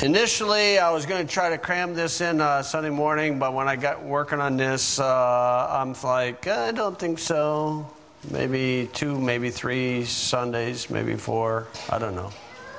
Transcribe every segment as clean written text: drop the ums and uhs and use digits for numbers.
Initially, I was going to try to cram this in Sunday morning, but when I got working on this, I'm like, I don't think so. Maybe 2, maybe 3 Sundays, maybe 4. I don't know.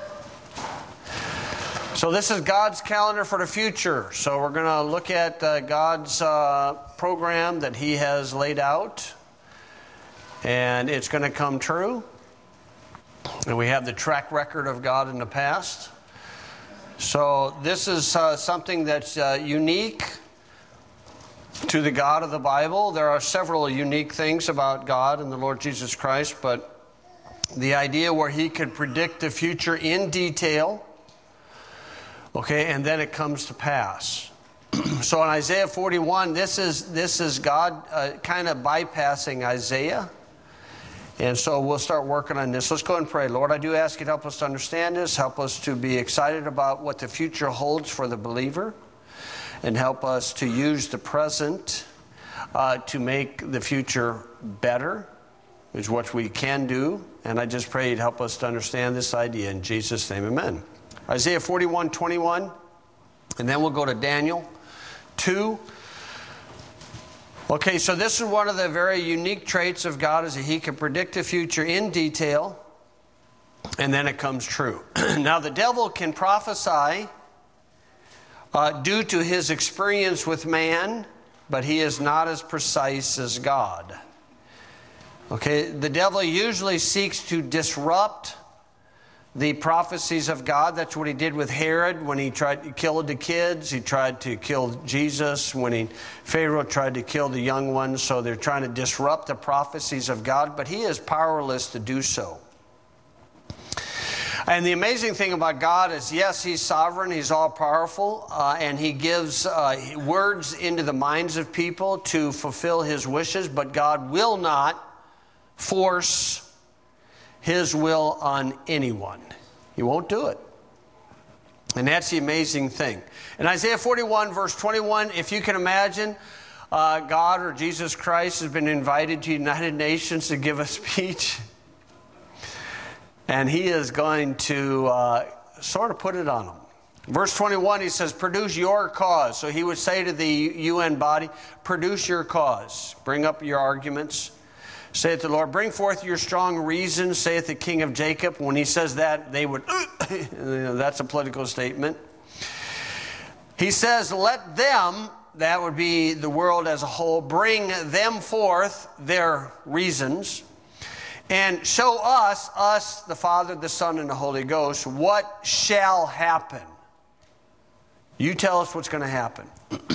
So this is God's calendar for the future. So we're going to look at God's program that He has laid out. And it's going to come true. And we have the track record of God in the past. So this is something that's unique to the God of the Bible. There are several unique things about God and the Lord Jesus Christ, but the idea where He could predict the future in detail, okay, and then it comes to pass. So in Isaiah 41, this is God kind of bypassing Isaiah. And so we'll start working on this. Let's go and pray. Lord, I do ask you to help us to understand this. Help us to be excited about what the future holds for the believer. And help us to use the present to make the future better, is what we can do. And I just pray you'd help us to understand this idea. In Jesus' name, amen. Isaiah 41:21. And then we'll go to Daniel 2. Okay, so this is one of the very unique traits of God, is that He can predict the future in detail, and then it comes true. Now, the devil can prophesy due to his experience with man, but he is not as precise as God. Okay, the devil usually seeks to disrupt the prophecies of God. That's what he did with Herod when he tried to kill the kids. He tried to kill Jesus when Pharaoh tried to kill the young ones. So they're trying to disrupt the prophecies of God, but he is powerless to do so. And the amazing thing about God is, yes, He's sovereign, He's all-powerful, and He gives words into the minds of people to fulfill His wishes, but God will not force His will on anyone. He won't do it. And that's the amazing thing. In Isaiah 41, verse 21, if you can imagine, God or Jesus Christ has been invited to the United Nations to give a speech. And He is going to sort of put it on them. Verse 21, He says, produce your cause. So He would say to the UN body, produce your cause. Bring up your arguments. Saith the Lord, bring forth your strong reasons, saith the King of Jacob. When He says that, they would, that's a political statement. He says, let them, that would be the world as a whole, bring them forth their reasons, and show us, the Father, the Son, and the Holy Ghost, what shall happen. You tell us what's going to happen.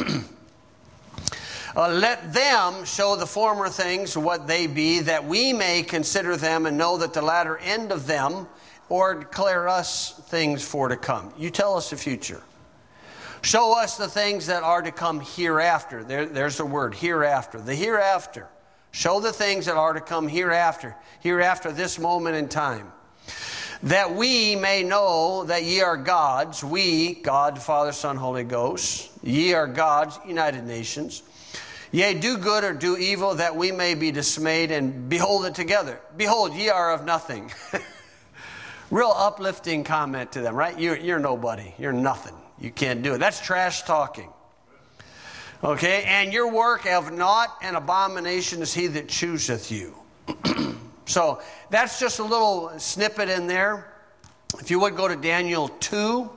Let them show the former things what they be, that we may consider them and know that the latter end of them, or declare us things for to come. You tell us the future. Show us the things that are to come hereafter. There's the word, hereafter. The hereafter. Show the things that are to come hereafter this moment in time. That we may know that ye are gods, we, God, Father, Son, Holy Ghost, ye are gods, United Nations. Yea, do good or do evil, that we may be dismayed and behold it together. Behold, ye are of nothing. Real uplifting comment to them, right? You're nobody. You're nothing. You can't do it. That's trash talking. Okay, and your work of naught and abomination is he that chooseth you. So that's just a little snippet in there. If you would go to Daniel 2.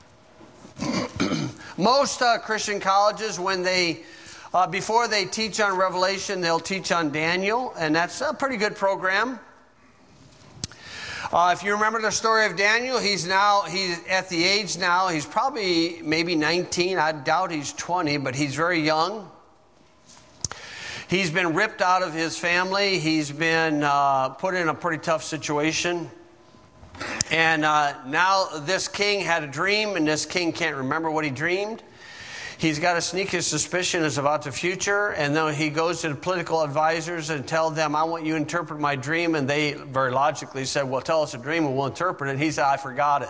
Most Christian colleges, when they before they teach on Revelation, they'll teach on Daniel, and that's a pretty good program. If you remember the story of Daniel, he's at the age now, he's probably maybe 19. I doubt he's 20, but he's very young. He's been ripped out of his family. He's been put in a pretty tough situation. And now this king had a dream, and this king can't remember what he dreamed. He's got a sneaky suspicion it's about the future, and then he goes to the political advisors and tells them, I want you to interpret my dream, and they very logically said, well, tell us a dream and we'll interpret it. And he said, I forgot it.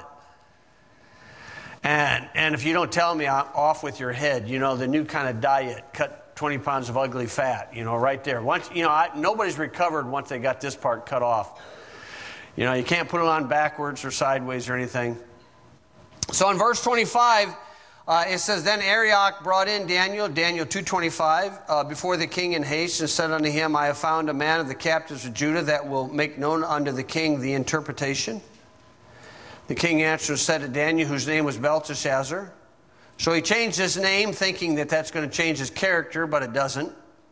And if you don't tell me, I'm off with your head. You know, the new kind of diet, cut 20 pounds of ugly fat, you know, right there. Once, nobody's recovered once they got this part cut off. You know, you can't put it on backwards or sideways or anything. So in verse 25, it says, Then Arioch brought in Daniel 2:25, before the king in haste, and said unto him, I have found a man of the captives of Judah that will make known unto the king the interpretation. The king answered and said to Daniel, whose name was Belteshazzar. So he changed his name, thinking that that's going to change his character, but it doesn't.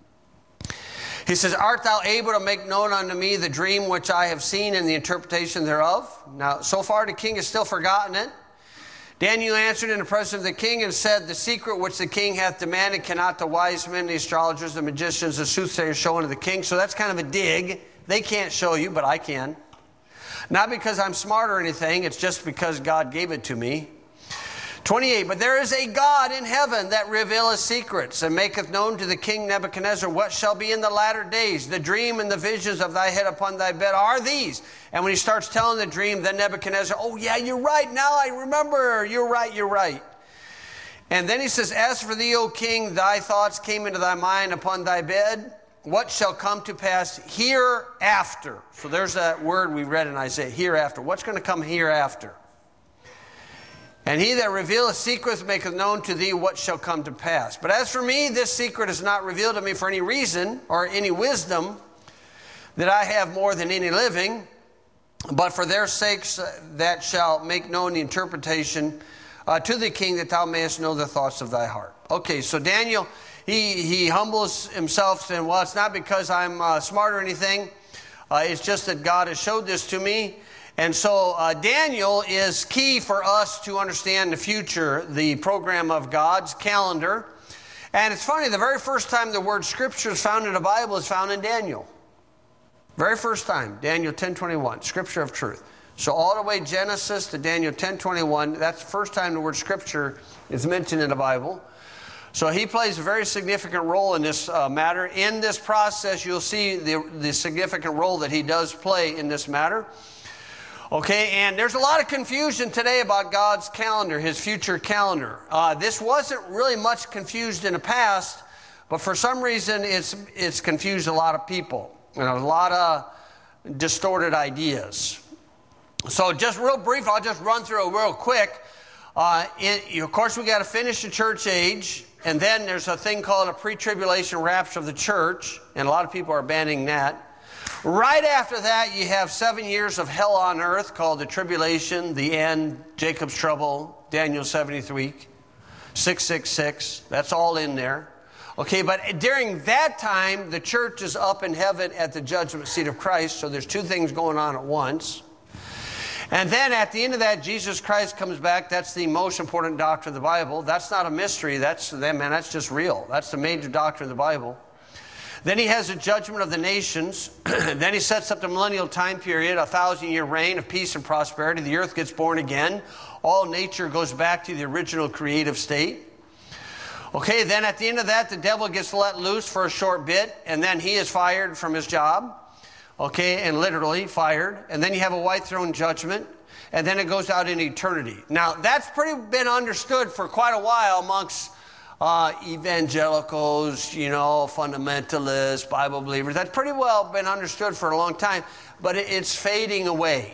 He says, Art thou able to make known unto me the dream which I have seen and the interpretation thereof? Now, so far the king has still forgotten it. Daniel answered in the presence of the king and said, The secret which the king hath demanded cannot the wise men, the astrologers, the magicians, the soothsayers show unto the king. So that's kind of a dig. They can't show you, but I can. Not because I'm smart or anything. It's just because God gave it to me. 28, But there is a God in heaven that revealeth secrets, and maketh known to the king Nebuchadnezzar what shall be in the latter days. The dream and the visions of thy head upon thy bed are these. And when he starts telling the dream, then Nebuchadnezzar, oh yeah, you're right, now I remember, you're right. And then he says, As for thee, O king, thy thoughts came into thy mind upon thy bed. What shall come to pass hereafter? So there's that word we read in Isaiah, hereafter. What's going to come hereafter? And he that revealeth secrets maketh known to thee what shall come to pass. But as for me, this secret is not revealed to me for any reason or any wisdom that I have more than any living, but for their sakes that shall make known the interpretation to the king, that thou mayest know the thoughts of thy heart. Okay, so Daniel, he humbles himself, saying, well, it's not because I'm smart or anything. It's just that God has showed this to me. And so Daniel is key for us to understand the future, the program of God's calendar. And it's funny, the very first time the word scripture is found in the Bible is found in Daniel. Very first time, Daniel 10:21, scripture of truth. So all the way Genesis to Daniel 10:21, that's the first time the word scripture is mentioned in the Bible. So he plays a very significant role in this matter. In this process, you'll see the significant role that he does play in this matter. Okay, and there's a lot of confusion today about God's calendar, his future calendar. This wasn't really much confused in the past, but for some reason it's confused a lot of people and a lot of distorted ideas. So just real brief, I'll just run through it real quick. Of course, we got to finish the church age, and then there's a thing called a pre-tribulation rapture of the church, and a lot of people are abandoning that. Right after that, you have 7 years of hell on earth called the tribulation, the end, Jacob's trouble, Daniel's 70th week, 666. That's all in there. Okay, but during that time, the church is up in heaven at the judgment seat of Christ. So there's two things going on at once. And then at the end of that, Jesus Christ comes back. That's the most important doctrine of the Bible. That's not a mystery. That's just real. That's the major doctrine of the Bible. Then he has a judgment of the nations. Then he sets up the millennial time period, a 1,000-year reign of peace and prosperity. The earth gets born again. All nature goes back to the original creative state. Okay, then at the end of that, the devil gets let loose for a short bit, and then he is fired from his job. Okay, and literally fired. And then you have a white throne judgment, and then it goes out in eternity. Now, that's pretty been understood for quite a while amongst evangelicals, fundamentalists, Bible believers. That's pretty well been understood for a long time, but it's fading away.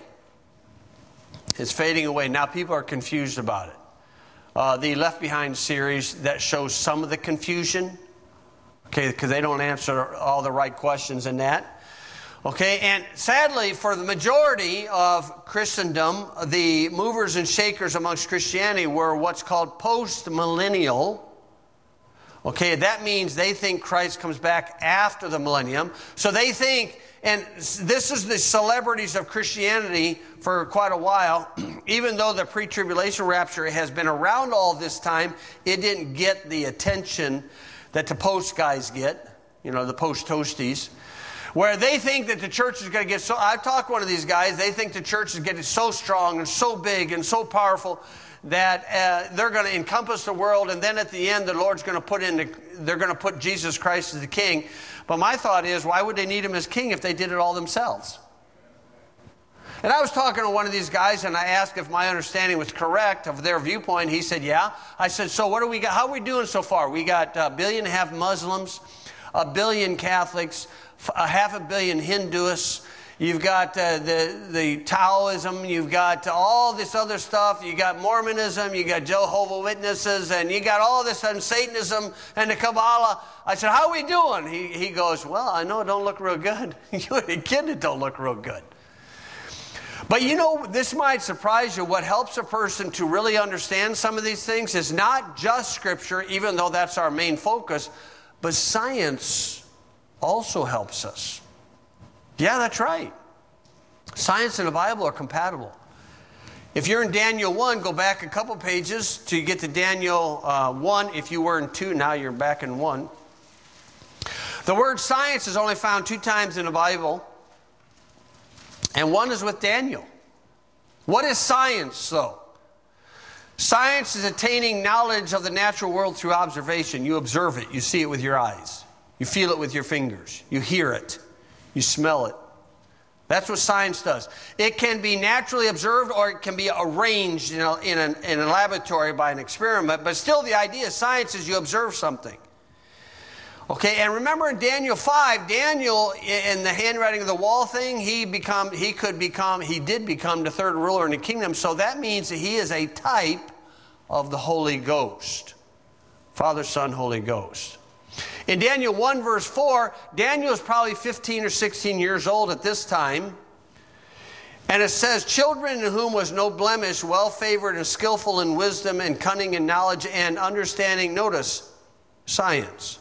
It's fading away. Now people are confused about it. The Left Behind series, that shows some of the confusion, okay, because they don't answer all the right questions in that. Okay, and sadly for the majority of Christendom, the movers and shakers amongst Christianity were what's called post-millennial. Okay, that means they think Christ comes back after the millennium. So they think, and this is the celebrities of Christianity for quite a while, even though the pre-tribulation rapture has been around all this time, it didn't get the attention that the post guys get, the post-toasties, where they think that the church is going to get so, I've talked to one of these guys, they think the church is getting so strong and so big and so powerful that they're going to encompass the world, and then at the end the Lord's going to they're going to put Jesus Christ as the king. But my thought is, why would they need him as king if they did it all themselves? And I was talking to one of these guys, and I asked if my understanding was correct of their viewpoint. He said, yeah. I said, so what do we got? How are we doing so far? We got 1.5 billion Muslims, 1 billion Catholics, 500 million Hindus, You've got the Taoism. You've got all this other stuff. You got Mormonism. You got Jehovah's Witnesses, and you got all this and Satanism and the Kabbalah. I said, "How are we doing?" He goes, "Well, I know it don't look real good. You're a kid that don't look real good." But you know, this might surprise you. What helps a person to really understand some of these things is not just Scripture, even though that's our main focus, but science also helps us. Yeah, that's right. Science and the Bible are compatible. If you're in Daniel 1, go back a couple pages to get to Daniel 1. If you were in 2, now you're back in 1. The word science is only found 2 times in the Bible, and one is with Daniel. What is science, though? Science is attaining knowledge of the natural world through observation. You observe it. You see it with your eyes. You feel it with your fingers. You hear it. You smell it. That's what science does. It can be naturally observed, or it can be arranged in a laboratory by an experiment. But still, the idea of science is you observe something. Okay, and remember in Daniel 5, Daniel, in the handwriting of the wall thing, he did become the third ruler in the kingdom. So that means that he is a type of the Holy Ghost. Father, Son, Holy Ghost. In Daniel 1 verse 4, Daniel is probably 15 or 16 years old at this time. And it says, children in whom was no blemish, well favored and skillful in wisdom and cunning and knowledge and understanding. Notice, science.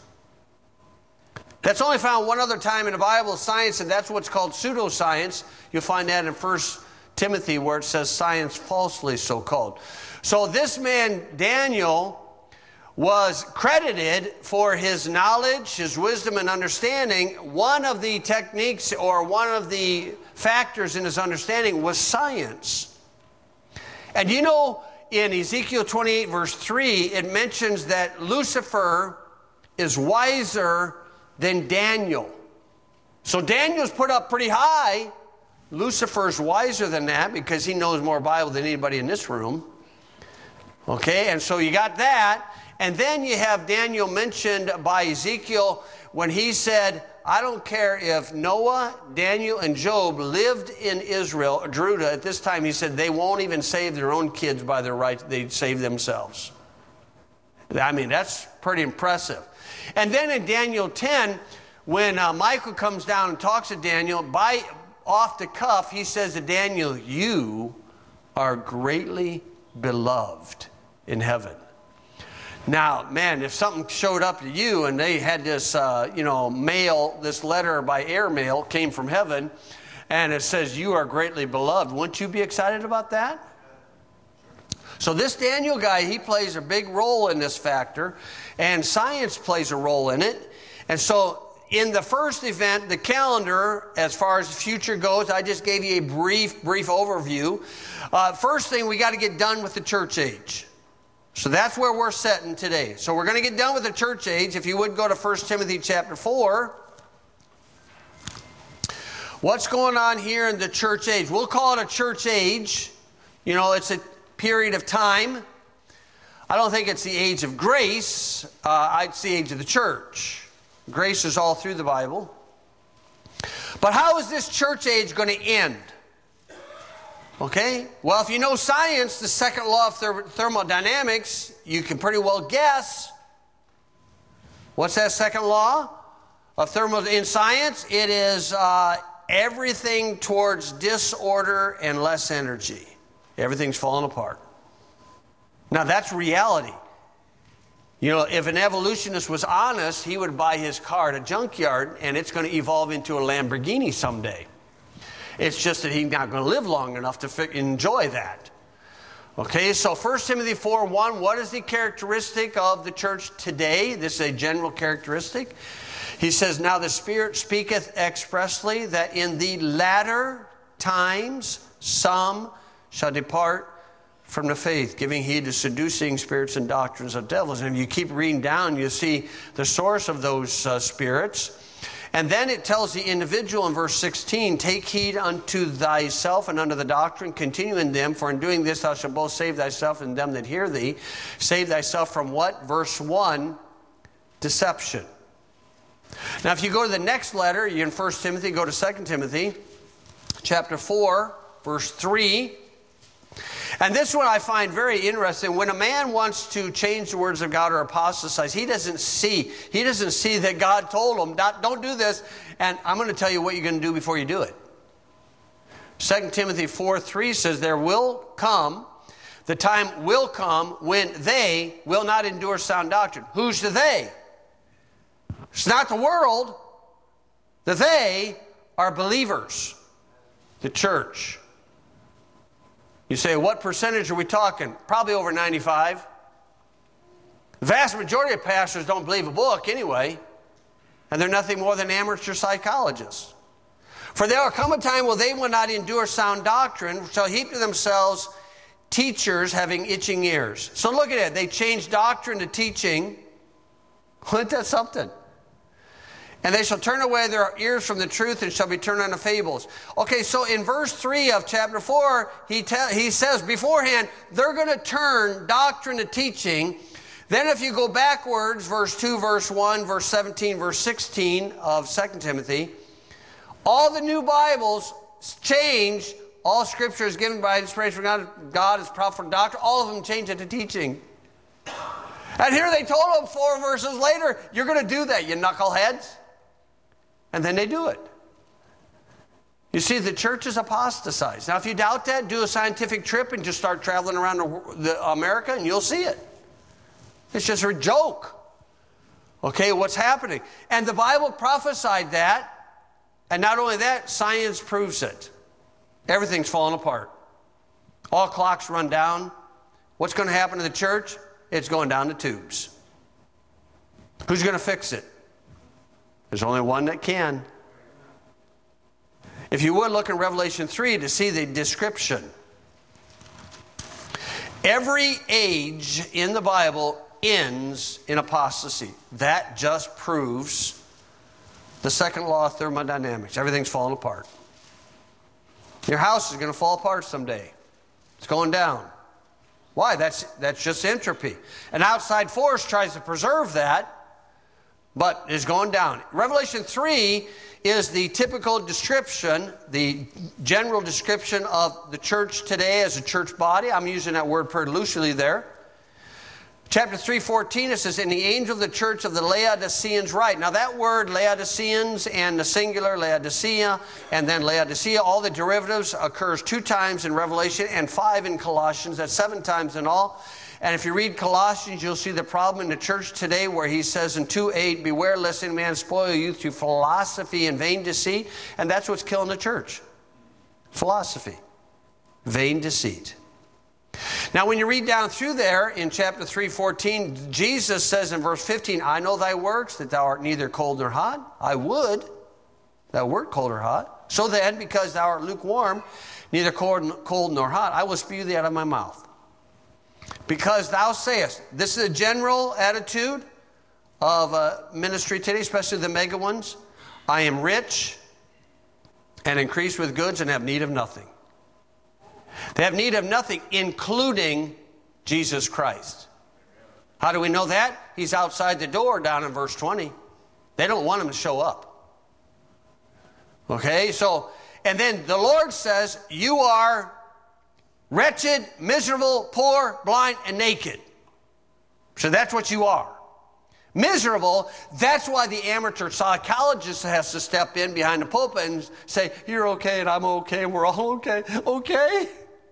That's only found one other time in the Bible, science, and that's what's called pseudoscience. You'll find that in 1 Timothy where it says science falsely so called. So this man, Daniel, was credited for his knowledge, his wisdom, and understanding. One of the techniques or one of the factors in his understanding was science. And you know, in Ezekiel 28 verse 3, it mentions that Lucifer is wiser than Daniel. So Daniel's put up pretty high. Lucifer's wiser than that because he knows more Bible than anybody in this room. Okay, and so you got that. And then you have Daniel mentioned by Ezekiel when he said, I don't care if Noah, Daniel, and Job lived in Israel, Judah at this time, he said they won't even save their own kids by their right, they'd save themselves. I mean, that's pretty impressive. And then in Daniel 10, when Michael comes down and talks to Daniel, off the cuff, he says to Daniel, you are greatly beloved in heaven. Now, man, if something showed up to you and they had this, mail, this letter by airmail came from heaven, and it says you are greatly beloved, wouldn't you be excited about that? So this Daniel guy, he plays a big role in this factor, and science plays a role in it. And so in the first event, the calendar, as far as the future goes, I just gave you a brief overview. First thing, we got to get done with the church age. So that's where we're sitting today. So we're going to get done with the church age. If you would go to 1 Timothy chapter 4. What's going on here in the church age? We'll call it a church age. You know, it's a period of time. I don't think it's the age of grace. It's the age of the church. Grace is all through the Bible. But how is this church age going to end? Okay, well, if you know science, the second law of thermodynamics, you can pretty well guess. What's that second law of in science? It is everything towards disorder and less energy. Everything's falling apart. Now, that's reality. You know, if an evolutionist was honest, he would buy his car at a junkyard, and it's going to evolve into a Lamborghini someday. It's just that he's not going to live long enough to enjoy that. Okay, so 1 Timothy 4:1, what is the characteristic of the church today? This is a general characteristic. He says, now the Spirit speaketh expressly that in the latter times some shall depart from the faith, giving heed to seducing spirits and doctrines of devils. And if you keep reading down, you see the source of those spirits. And then it tells the individual in verse 16, take heed unto thyself and unto the doctrine, continue in them, for in doing this thou shalt both save thyself and them that hear thee. Save thyself from what? Verse 1, deception. Now if you go to the next letter, you're in 1 Timothy, go to 2 Timothy. chapter 4, verse 3. And this one I find very interesting. When a man wants to change the words of God or apostatize, he doesn't see that God told him, don't do this, and I'm going to tell you what you're going to do before you do it. 2 Timothy 4:3 says, the time will come when they will not endure sound doctrine. Who's the they? It's not the world. The they are believers, the church. You say, what percentage are we talking? Probably over 95. The vast majority of pastors don't believe a book anyway, and they're nothing more than amateur psychologists. For there will come a time when they will not endure sound doctrine, shall heap to themselves teachers having itching ears. So look at it. They changed doctrine to teaching. Wasn't that something? And they shall turn away their ears from the truth and shall be turned unto fables. Okay, so in verse 3 of chapter 4, he says beforehand, they're going to turn doctrine to teaching. Then if you go backwards, verse 2, verse 1, verse 17, verse 16 of 2 Timothy, all the new Bibles change. All Scripture is given by inspiration from God is proper for doctrine. All of them change it to teaching. And here they told them 4 verses later, you're going to do that, you knuckleheads. And then they do it. You see, the church is apostatized. Now, if you doubt that, do a scientific trip and just start traveling around America and you'll see it. It's just a joke. Okay, what's happening? And the Bible prophesied that. And not only that, science proves it. Everything's falling apart. All clocks run down. What's going to happen to the church? It's going down the tubes. Who's going to fix it? There's only one that can. If you would look in Revelation 3 to see the description. Every age in the Bible ends in apostasy. That just proves the second law of thermodynamics. Everything's falling apart. Your house is going to fall apart someday. It's going down. Why? That's just entropy. An outside force tries to preserve that, but is going down. Revelation 3 is the typical description, the general description of the church today as a church body. I'm using that word pretty loosely there. Chapter 3:14, it says, "And the angel of the church of the Laodiceans write." Now that word Laodiceans and the singular Laodicea and then Laodicea, all the derivatives occurs 2 times in Revelation and 5 in Colossians. That's 7 times in all. And if you read Colossians, you'll see the problem in the church today where he says in 2:8, "Beware lest any man spoil you through philosophy and vain deceit." And that's what's killing the church. Philosophy. Vain deceit. Now when you read down through there in chapter 3:14, Jesus says in verse 15, "I know thy works, that thou art neither cold nor hot. I would thou wert cold or hot. So then, because thou art lukewarm, neither cold nor hot, I will spew thee out of my mouth. Because thou sayest," this is a general attitude of ministry today, especially the mega ones, "I am rich and increase with goods and have need of nothing." They have need of nothing, including Jesus Christ. How do we know that? He's outside the door down in verse 20. They don't want him to show up. Okay, so, and then the Lord says, "You are wretched, miserable, poor, blind, and naked." So that's what you are. Miserable, that's why the amateur psychologist has to step in behind the pulpit and say, "You're okay and I'm okay and we're all okay." Okay?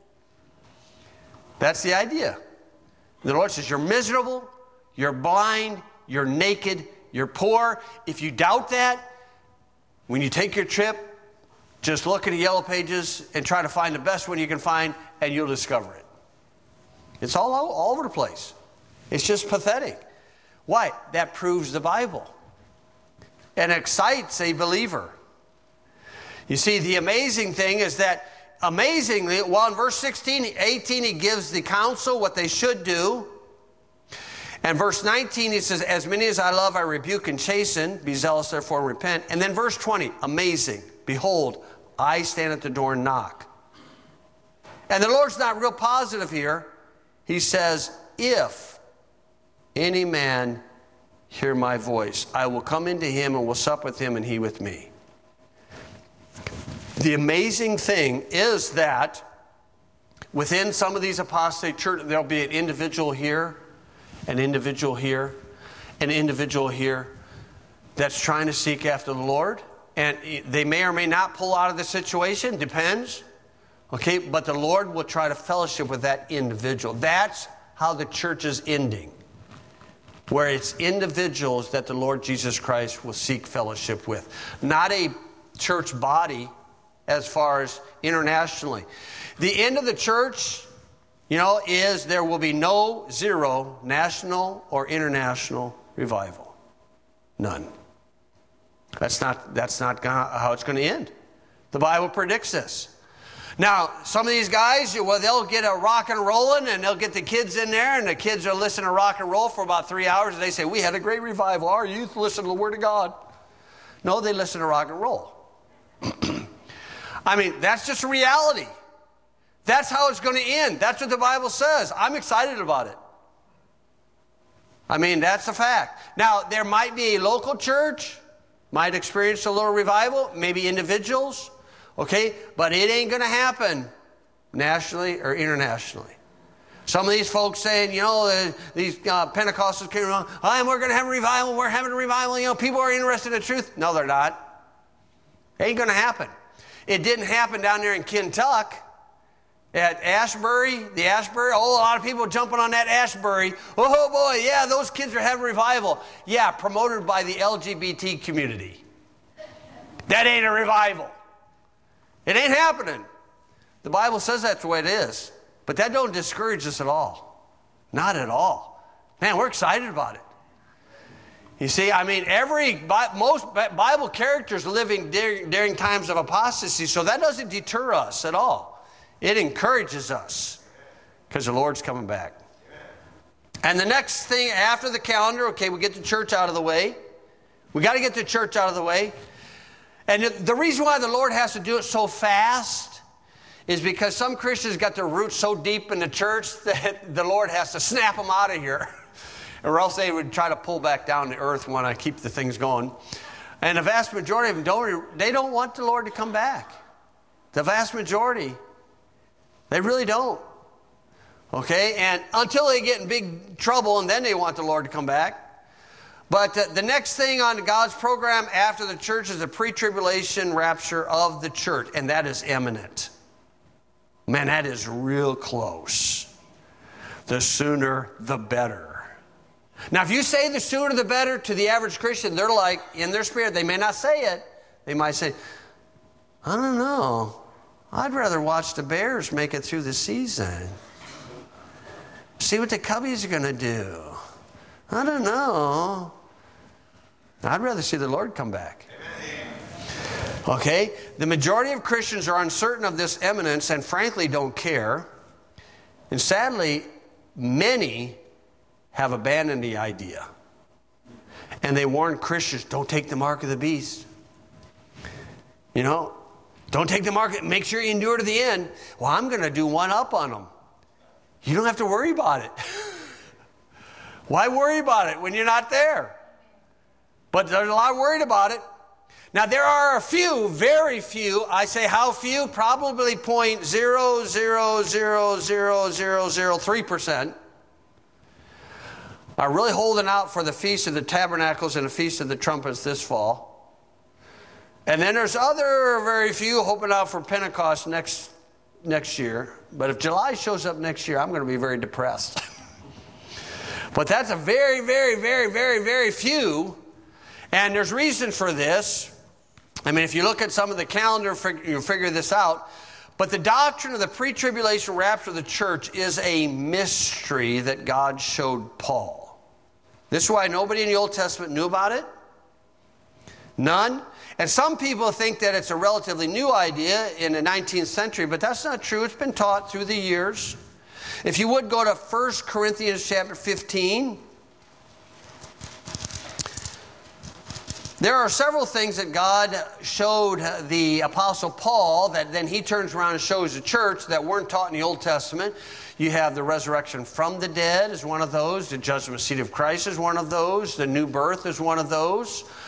That's the idea. The Lord says, you're miserable, you're blind, you're naked, you're poor. If you doubt that, when you take your trip, just look at the yellow pages and try to find the best one you can find, and you'll discover it. It's all over the place. It's just pathetic. Why? That proves the Bible and excites a believer. You see, the amazing thing is that, amazingly, well, in verse 16, 18, he gives the counsel what they should do. And verse 19, he says, "As many as I love, I rebuke and chasten. Be zealous, therefore, and repent." And then verse 20, amazing. "Behold, I stand at the door and knock." And the Lord's not real positive here. He says, "If any man hear my voice, I will come into him and will sup with him and he with me." The amazing thing is that within some of these apostate churches, there'll be an individual here, an individual here, an individual here that's trying to seek after the Lord. And they may or may not pull out of the situation, depends. Okay, but the Lord will try to fellowship with that individual. That's how the church is ending, where it's individuals that the Lord Jesus Christ will seek fellowship with. Not a church body as far as internationally. The end of the church, is there will be zero national or international revival. None. That's not how it's going to end. The Bible predicts this. Now, some of these guys, they'll get a rock and rolling, and they'll get the kids in there, and the kids are listening to rock and roll for about 3 hours, and they say, we had a great revival. Our youth listened to the Word of God. No, they listen to rock and roll. I mean, that's just a reality. That's how it's going to end. That's what the Bible says. I'm excited about it. I mean, that's a fact. Now, there might be a local church, might experience a little revival, maybe individuals, okay? But it ain't going to happen nationally or internationally. Some of these folks saying, these Pentecostals came around, we're going to have a revival, we're having a revival, people are interested in the truth. No, they're not. It ain't going to happen. It didn't happen down there in Kentucky. At Ashbury, a lot of people jumping on that Ashbury. Oh boy, yeah, those kids are having revival. Yeah, promoted by the LGBT community. That ain't a revival. It ain't happening. The Bible says that's the way it is. But that don't discourage us at all. Not at all. Man, we're excited about it. You see, I mean, most Bible characters living during times of apostasy, so that doesn't deter us at all. It encourages us because the Lord's coming back. And the next thing after the calendar, okay, we get the church out of the way. We got to get the church out of the way. And the reason why the Lord has to do it so fast is because some Christians got their roots so deep in the church that the Lord has to snap them out of here. Or else they would try to pull back down to earth when I keep the things going. And the vast majority of them don't want the Lord to come back. The vast majority. They really don't. Okay? And until they get in big trouble, and then they want the Lord to come back. But the next thing on God's program after the church is the pre-tribulation rapture of the church. And that is imminent. Man, that is real close. The sooner, the better. Now, if you say the sooner, the better to the average Christian, they're like, in their spirit, they may not say it. They might say, I don't know. I'd rather watch the Bears make it through the season. See what the Cubbies are going to do. I don't know. I'd rather see the Lord come back. Okay? The majority of Christians are uncertain of this imminence and frankly don't care. And sadly, many have abandoned the idea. And they warn Christians, don't take the mark of the beast. Don't take the mark. Make sure you endure to the end. Well, I'm going to do one up on them. You don't have to worry about it. Why worry about it when you're not there? But there's a lot worried about it. Now, there are a few, very few, I say how few? Probably 0.000003% are really holding out for the Feast of the Tabernacles and the Feast of the Trumpets this fall. And then there's other very few hoping out for Pentecost next year. But if July shows up next year, I'm going to be very depressed. But that's a very, very, very, very, very few. And there's reason for this. I mean, if you look at some of the calendar, you'll figure this out. But the doctrine of the pre-tribulation rapture of the church is a mystery that God showed Paul. This is why nobody in the Old Testament knew about it. None. And some people think that it's a relatively new idea in the 19th century, but that's not true. It's been taught through the years. If you would go to 1 Corinthians chapter 15. There are several things that God showed the Apostle Paul that then he turns around and shows the church that weren't taught in the Old Testament. You have the resurrection from the dead is one of those. The judgment seat of Christ is one of those. The new birth is one of those.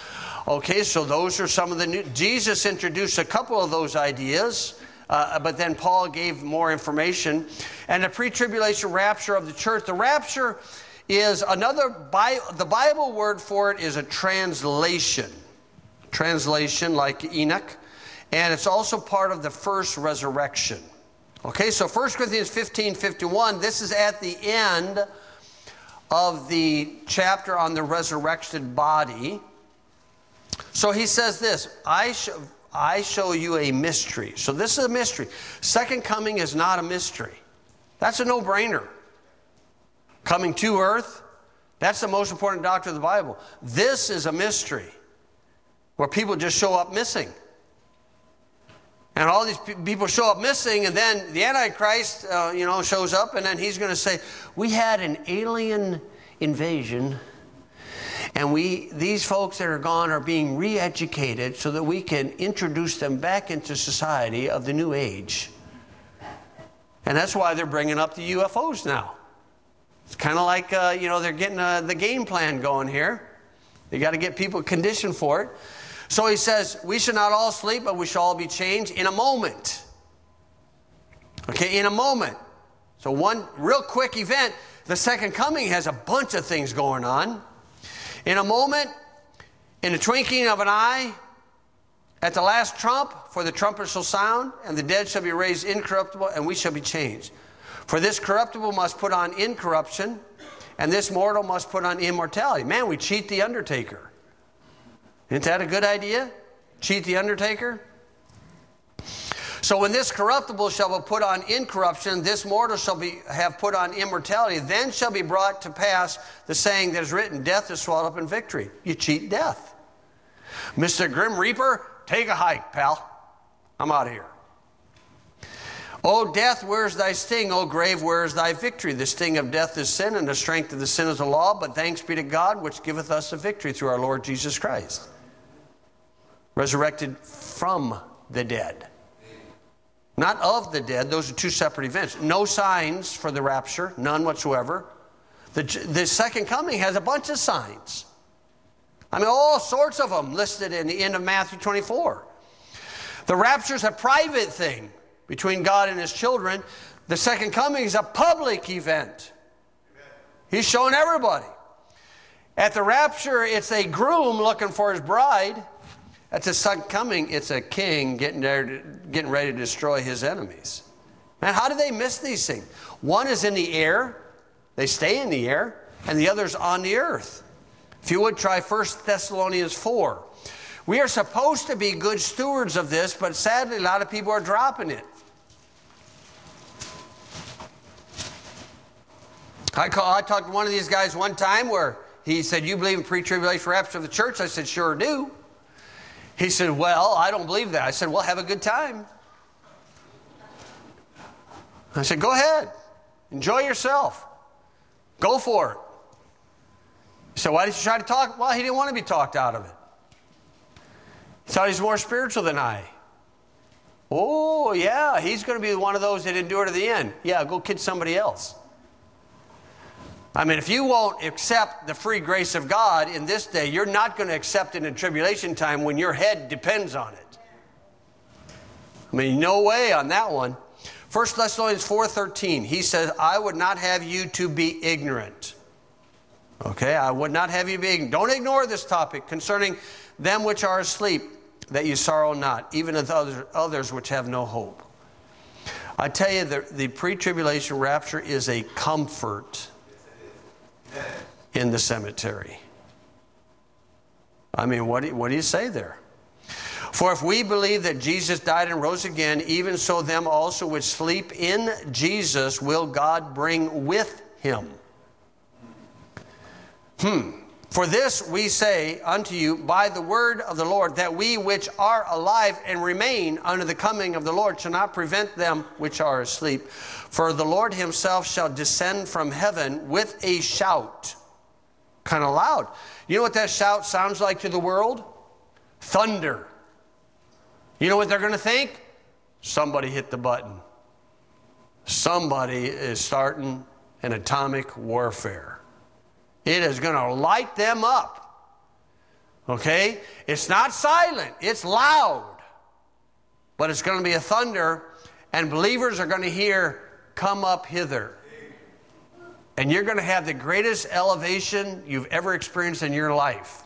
Okay, so those are some of the new. Jesus introduced a couple of those ideas, but then Paul gave more information. And the pre-tribulation rapture of the church. The rapture is the Bible word for it is a translation. Translation like Enoch. And it's also part of the first resurrection. Okay, so 1 Corinthians 15:51, this is at the end of the chapter on the resurrected body. So he says this, I show you a mystery. So this is a mystery. Second coming is not a mystery. That's a no-brainer. Coming to earth, that's the most important doctrine of the Bible. This is a mystery where people just show up missing. And all these people show up missing, and then the Antichrist, shows up, and then he's going to say, we had an alien invasion, and these folks that are gone are being re-educated so that we can introduce them back into society of the new age. And that's why they're bringing up the UFOs now. It's kind of like, they're getting the game plan going here. They got to get people conditioned for it. So he says, we should not all sleep, but we shall all be changed in a moment. Okay, in a moment. So one real quick event. The second coming has a bunch of things going on. In a moment, in the twinkling of an eye, at the last trump, for the trumpet shall sound, and the dead shall be raised incorruptible, and we shall be changed. For this corruptible must put on incorruption, and this mortal must put on immortality. Man, we cheat the undertaker. Isn't that a good idea? Cheat the undertaker? So when this corruptible shall be put on incorruption, this mortal shall have put on immortality, then shall be brought to pass the saying that is written, death is swallowed up in victory. You cheat death. Mr. Grim Reaper, take a hike, pal. I'm out of here. O death, where is thy sting? O grave, where is thy victory? The sting of death is sin, and the strength of the sin is the law. But thanks be to God, which giveth us the victory through our Lord Jesus Christ. Resurrected from the dead. Not of the dead. Those are two separate events. No signs for the rapture. None whatsoever. The second coming has a bunch of signs. I mean, all sorts of them listed in the end of Matthew 24. The rapture is a private thing between God and his children. The second coming is a public event. He's showing everybody. At the rapture, it's a groom looking for his bride. At the second coming, it's a king getting ready to destroy his enemies. Man, how do they miss these things? One is in the air. They stay in the air. And the other's on the earth. If you would, try 1 Thessalonians 4. We are supposed to be good stewards of this, but sadly, a lot of people are dropping it. I talked to one of these guys one time where he said, you believe in pre-tribulation rapture of the church? I said, sure do. He said, well, I don't believe that. I said, well, have a good time. I said, go ahead. Enjoy yourself. Go for it. He said, why did you try to talk? Well, he didn't want to be talked out of it. He thought he's more spiritual than I. Oh, yeah, he's going to be one of those that endure to the end. Yeah, go kid somebody else. I mean, if you won't accept the free grace of God in this day, you're not going to accept it in tribulation time when your head depends on it. I mean, no way on that one. 1 Thessalonians 4:13, he says, I would not have you to be ignorant. Okay, I would not have you be ignorant. Don't ignore this topic concerning them which are asleep, that you sorrow not, even as others which have no hope. I tell you, the pre-tribulation rapture is a comfort in the cemetery. I mean, what do you say there? For if we believe that Jesus died and rose again, even so them also which sleep in Jesus will God bring with him. For this we say unto you by the word of the Lord, that we which are alive and remain unto the coming of the Lord shall not prevent them which are asleep. For the Lord himself shall descend from heaven with a shout. Kind of loud. You know what that shout sounds like to the world? Thunder. You know what they're going to think? Somebody hit the button. Somebody is starting an atomic warfare. It is going to light them up. Okay? It's not silent. It's loud. But it's going to be a thunder, and believers are going to hear, "Come up hither." And you're going to have the greatest elevation you've ever experienced in your life.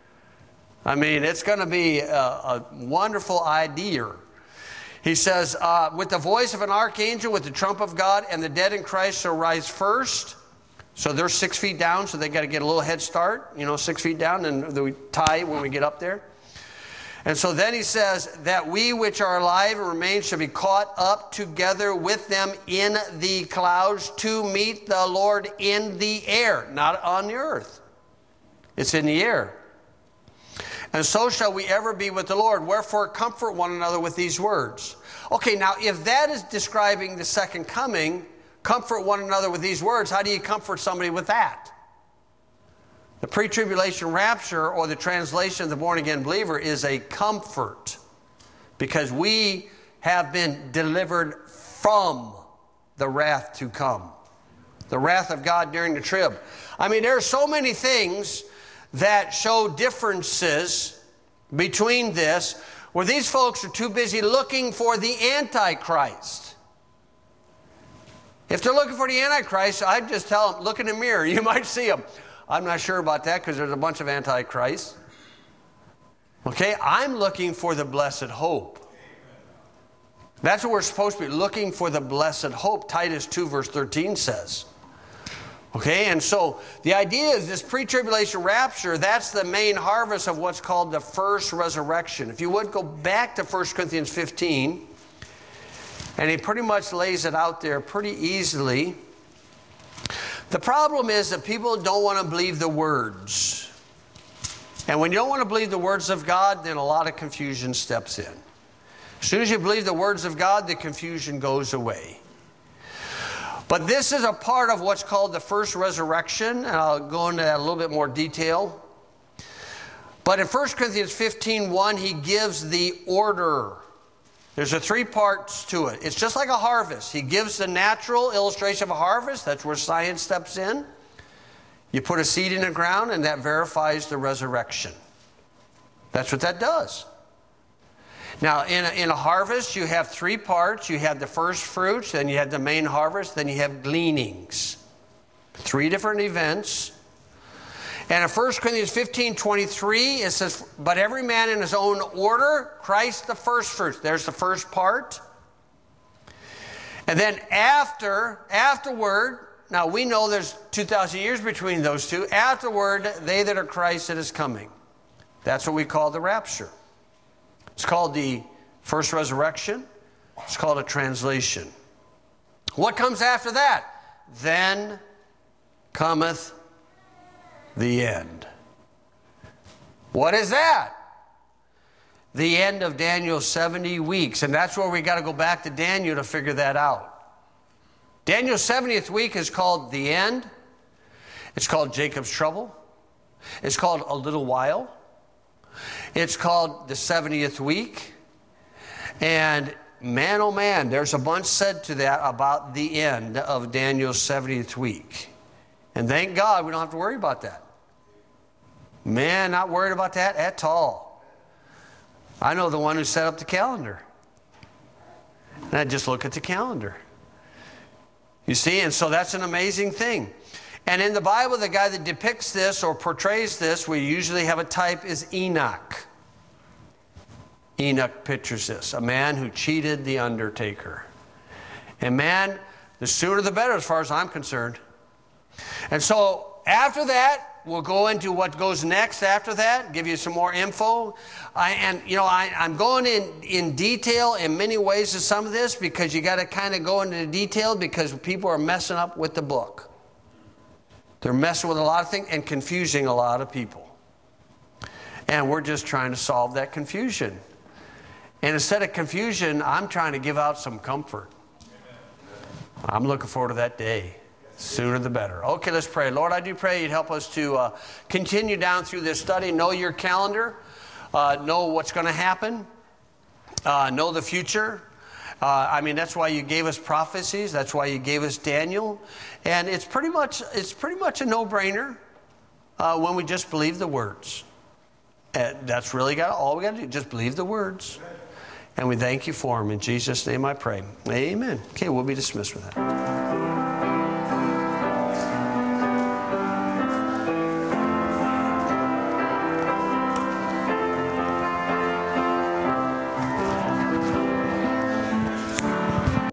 I mean, it's going to be a wonderful idea. He says, with the voice of an archangel, with the trump of God, and the dead in Christ shall rise first. So they're 6 feet down, so they got to get a little head start, 6 feet down, and we tie when we get up there. And so then he says, that we which are alive and remain shall be caught up together with them in the clouds to meet the Lord in the air. Not on the earth. It's in the air. And so shall we ever be with the Lord. Wherefore comfort one another with these words. Okay, now if that is describing the second coming, comfort one another with these words, how do you comfort somebody with that? The pre-tribulation rapture, or the translation of the born-again believer, is a comfort, because we have been delivered from the wrath to come. The wrath of God during the trib. I mean, there are so many things that show differences between this, where these folks are too busy looking for the Antichrist. If they're looking for the Antichrist, I'd just tell them, look in the mirror. You might see them. I'm not sure about that, because there's a bunch of Antichrists. Okay, I'm looking for the blessed hope. That's what we're supposed to be looking for, the blessed hope. Titus 2 verse 13 says. Okay, and so the idea is this pre-tribulation rapture, that's the main harvest of what's called the first resurrection. If you would go back to 1 Corinthians 15, and he pretty much lays it out there pretty easily. The problem is that people don't want to believe the words. And when you don't want to believe the words of God, then a lot of confusion steps in. As soon as you believe the words of God, the confusion goes away. But this is a part of what's called the first resurrection, and I'll go into that a little bit more detail. But in 1 Corinthians 15:1, he gives the order. There's 3 parts to it. It's just like a harvest. He gives the natural illustration of a harvest. That's where science steps in. You put a seed in the ground, and that verifies the resurrection. That's what that does. Now, in a harvest, you have 3 parts. You have the first fruits, then you have the main harvest, then you have gleanings. 3 different events. And in 1 Corinthians 15:23, it says, but every man in his own order, Christ the first fruits. There's the first part. And then afterward, now we know there's 2,000 years between those two. Afterward, they that are Christ that is coming. That's what we call the rapture. It's called the first resurrection. It's called a translation. What comes after that? Then cometh the end. What is that? The end of Daniel's 70 weeks. And that's where we got to go back to Daniel to figure that out. Daniel's 70th week is called the end. It's called Jacob's trouble. It's called a little while. It's called the 70th week. And man, oh man, there's a bunch said to that about the end of Daniel's 70th week. And thank God we don't have to worry about that. Man, not worried about that at all. I know the one who set up the calendar. And I just look at the calendar. You see, and so that's an amazing thing. And in the Bible, the guy that depicts this or portrays this, we usually have a type, is Enoch. Enoch pictures this, a man who cheated the undertaker. And man, the sooner the better as far as I'm concerned. And so after that, we'll go into what goes next after that, give you some more info. I'm going in detail in many ways to some of this, because you got to kind of go into the detail, because people are messing up with the book. They're messing with a lot of things and confusing a lot of people. And we're just trying to solve that confusion. And instead of confusion, I'm trying to give out some comfort. I'm looking forward to that day. Sooner the better. Okay, let's pray. Lord, I do pray you'd help us to continue down through this study. Know your calendar. Know what's going to happen. Know the future. That's why you gave us prophecies. That's why you gave us Daniel. And it's pretty much a no-brainer when we just believe the words. And that's really all we got to do. Just believe the words. And we thank you for them. In Jesus' name I pray. Amen. Okay, we'll be dismissed with that.